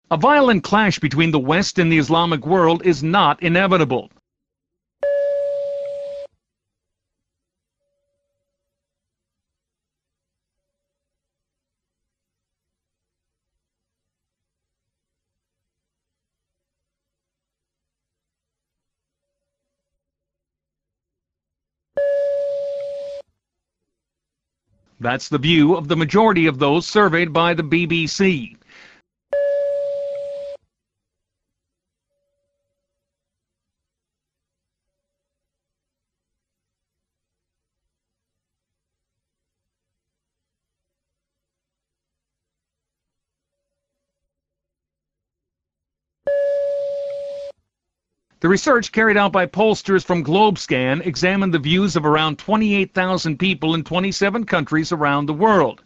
A violent clash between the West and the Islamic world is not inevitable. That's the view of the majority of those surveyed by the BBC. The research carried out by pollsters from GlobeScan examined the views of around 28,000 people in 27 countries around the world.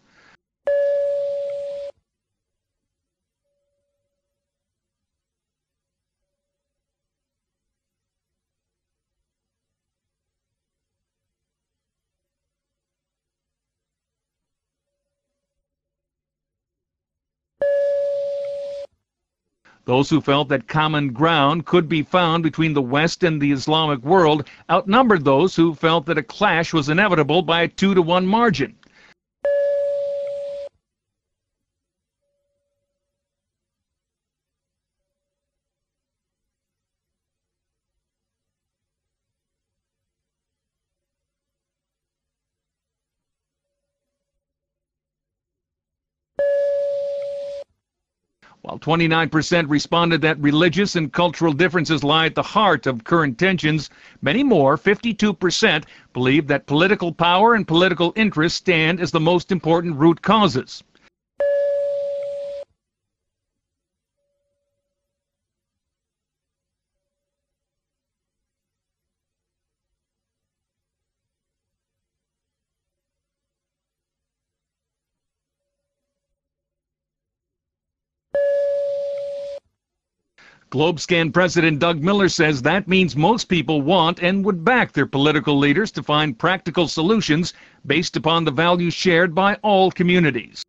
Those who felt that common ground could be found between the West and the Islamic world outnumbered those who felt that a clash was inevitable by a 2-to-1 margin. While 29% responded that religious and cultural differences lie at the heart of current tensions, many more, 52%, believe that political power and political interest stand as the most important root causes. GlobeScan President Doug Miller says that means most people want and would back their political leaders to find practical solutions based upon the values shared by all communities.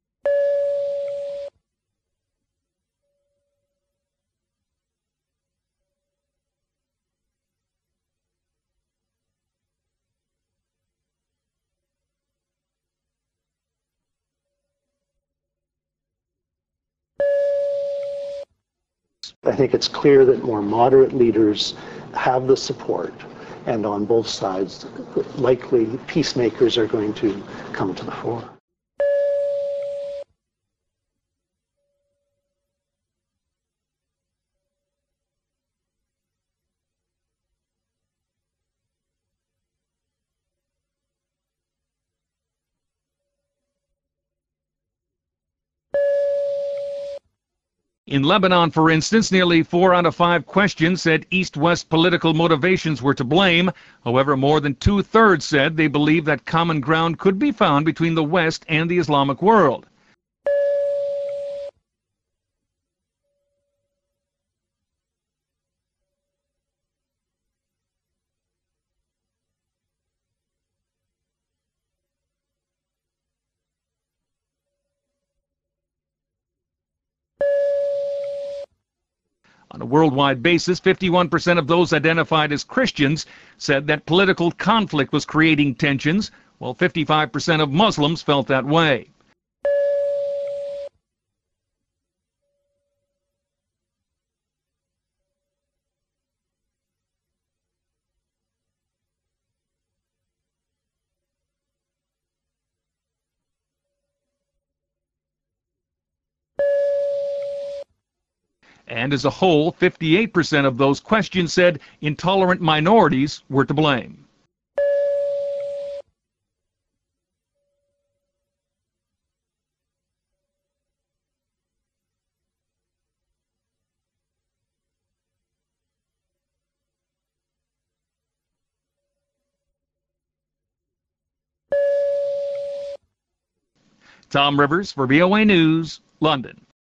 I think it's clear that more moderate leaders have the support, and on both sides, likely peacemakers are going to come to the fore. In Lebanon, for instance, nearly 4 out of 5 questions said East-West political motivations were to blame. However, more than 2/3 said they believe that common ground could be found between the West and the Islamic world. On a worldwide basis, 51% of those identified as Christians said that political conflict was creating tensions, while 55% of Muslims felt that way. And as a whole, 58% of those questioned said intolerant minorities were to blame. Tom Rivers for VOA News, London.